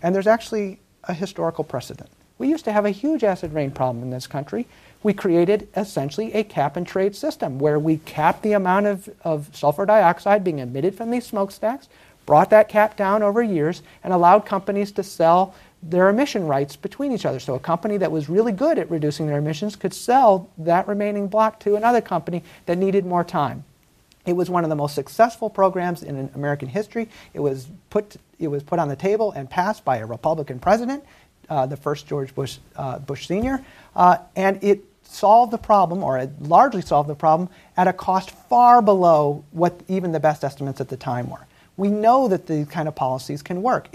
And there's actually a historical precedent. We used to have a huge acid rain problem in this country. We created essentially a cap-and-trade system where we capped the amount of sulfur dioxide being emitted from these smokestacks, brought that cap down over years, and allowed companies to sell their emission rights between each other. So a company that was really good at reducing their emissions could sell that remaining block to another company that needed more time. It was one of the most successful programs in American history. It was put on the table and passed by a Republican president, the first George Bush Sr., and it solved the problem, or it largely solved the problem, at a cost far below what even the best estimates at the time were. We know that these kind of policies can work.